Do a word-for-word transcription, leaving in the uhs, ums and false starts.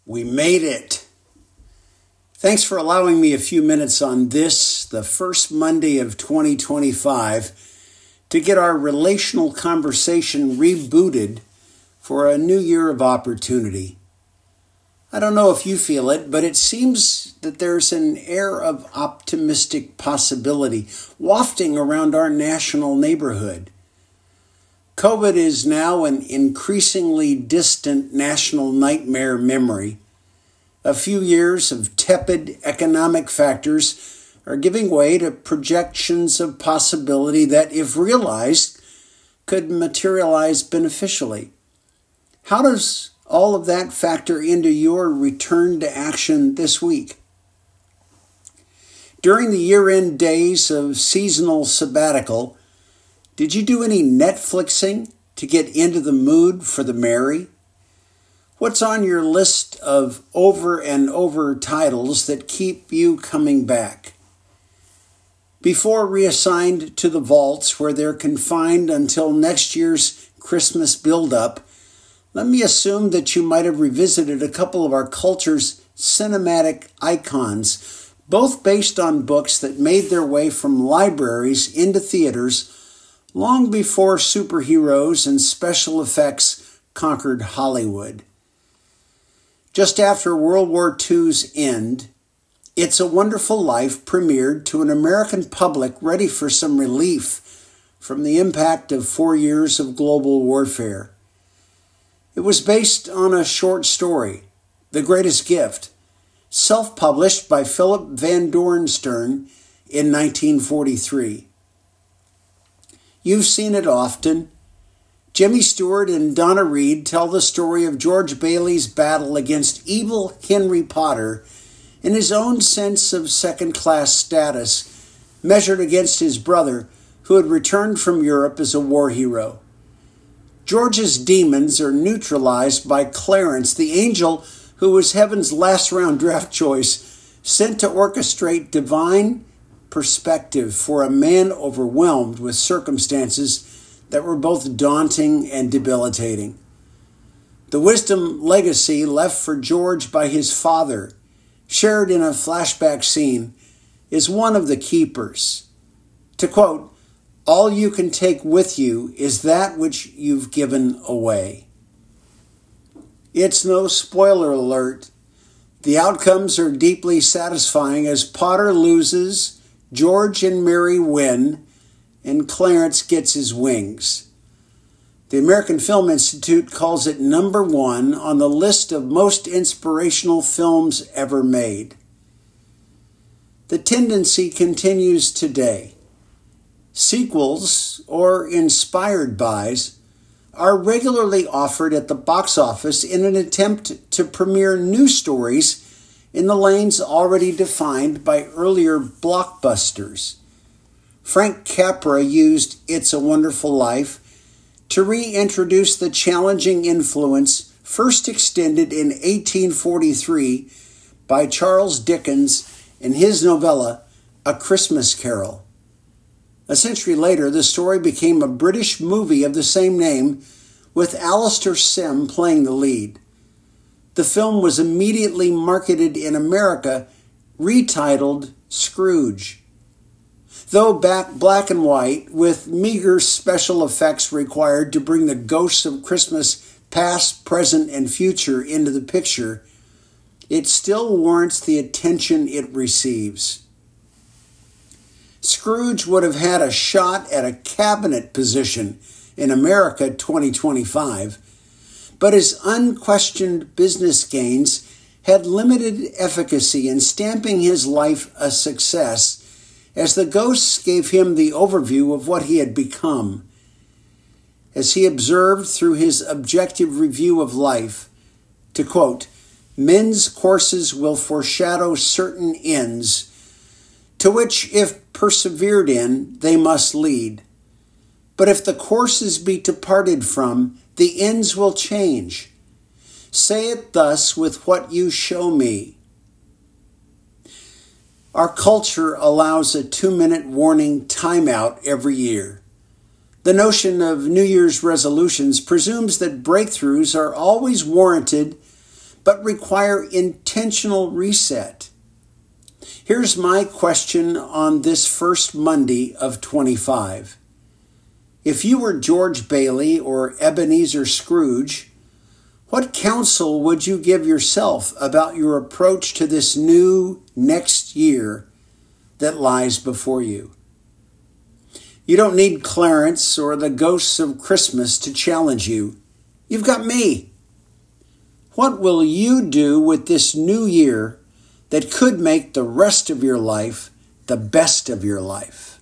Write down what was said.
We made it. Thanks for allowing me a few minutes on this, the first Monday of twenty twenty-five, to get our relational conversation rebooted for a new year of opportunity. I don't know if you feel it, but it seems that there's an air of optimistic possibility wafting around our national neighborhood. COVID is now an increasingly distant national nightmare memory. A few years of tepid economic factors are giving way to projections of possibility that, if realized, could materialize beneficially. How does all of that factor into your return to action this week? During the year-end days of seasonal sabbatical, did you do any Netflixing to get into the mood for the merry? What's on your list of over and over titles that keep you coming back? Before reassigned to the vaults where they're confined until next year's Christmas build-up, let me assume that you might have revisited a couple of our culture's cinematic icons, both based on books that made their way from libraries into theaters long before superheroes and special effects conquered Hollywood. Just after World War Two's end, It's a Wonderful Life premiered to an American public ready for some relief from the impact of four years of global warfare. It was based on a short story, The Greatest Gift, self-published by Philip Van Dorenstern in nineteen forty-three. You've seen it often. Jimmy Stewart and Donna Reed tell the story of George Bailey's battle against evil Henry Potter and his own sense of second-class status, measured against his brother, who had returned from Europe as a war hero. George's demons are neutralized by Clarence, the angel who was heaven's last-round draft choice, sent to orchestrate divine perspective for a man overwhelmed with circumstances that were both daunting and debilitating. The wisdom legacy left for George by his father, shared in a flashback scene, is one of the keepers. To quote, "All you can take with you is that which you've given away." It's no spoiler alert. The outcomes are deeply satisfying as Potter loses, George and Mary win, and Clarence gets his wings. The American Film Institute calls it number one on the list of most inspirational films ever made. The tendency continues today. Sequels, or inspired bys, are regularly offered at the box office in an attempt to premiere new stories in the lanes already defined by earlier blockbusters. Frank Capra used It's a Wonderful Life to reintroduce the challenging influence first extended in eighteen forty-three by Charles Dickens in his novella A Christmas Carol. A century later, the story became a British movie of the same name, with Alastair Sim playing the lead. The film was immediately marketed in America, retitled Scrooge. Though back black and white, with meager special effects required to bring the ghosts of Christmas past, present, and future into the picture, it still warrants the attention it receives. Scrooge would have had a shot at a cabinet position in America twenty twenty-five, but his unquestioned business gains had limited efficacy in stamping his life a success, as the ghosts gave him the overview of what he had become. As he observed through his objective review of life, to quote, "Men's courses will foreshadow certain ends, to which, if persevered in, they must lead. But if the courses be departed from, the ends will change. Say it thus with what you show me." Our culture allows a two-minute warning timeout every year. The notion of New Year's resolutions presumes that breakthroughs are always warranted but require intentional reset. Here's my question on this first Monday of twenty-five. If you were George Bailey or Ebenezer Scrooge, what counsel would you give yourself about your approach to this new next year that lies before you? You don't need Clarence or the ghosts of Christmas to challenge you. You've got me. What will you do with this new year that could make the rest of your life the best of your life?